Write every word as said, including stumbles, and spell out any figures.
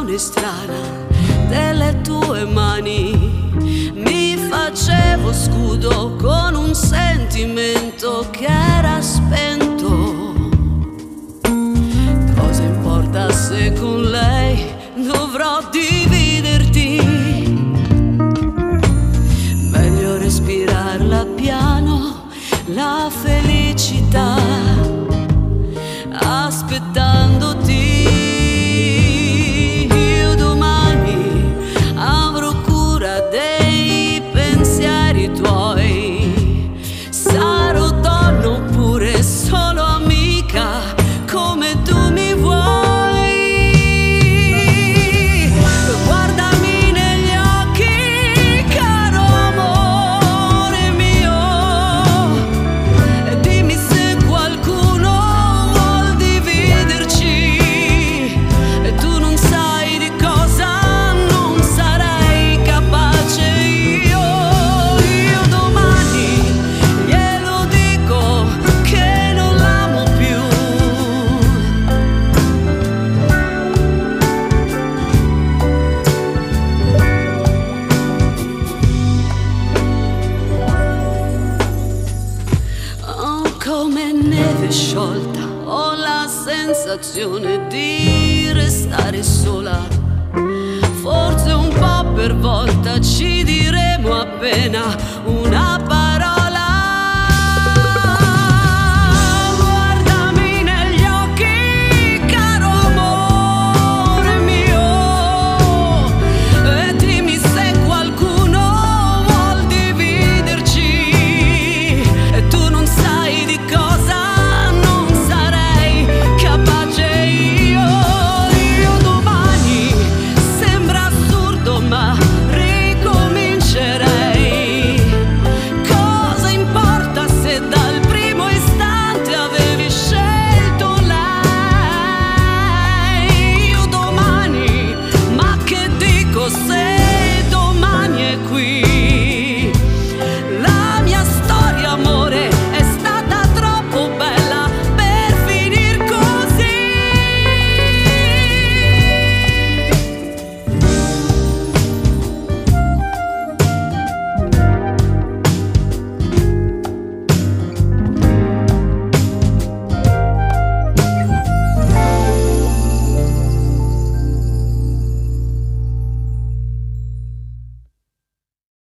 sensazione strana delle tue mani. Mi facevo scudo con un sentimento che era spento. Cosa importa se con lei dovrò dividerti? Meglio respirarla piano, la felicità, aspettandoti. Io domani avrò cura dei pensieri tuoi. Sarò donna oppure solo amica, come tu mi vuoi. Guardami negli occhi, caro amore mio, e dimmi se qualcuno vuol dividerci. E tu non sai di cosa non sarei capace io. Io domani glielo dico che non l'amo più. Oh, come neve sciolta, ho la sensazione di restare sola. Forse un po' per volta ci diremo appena una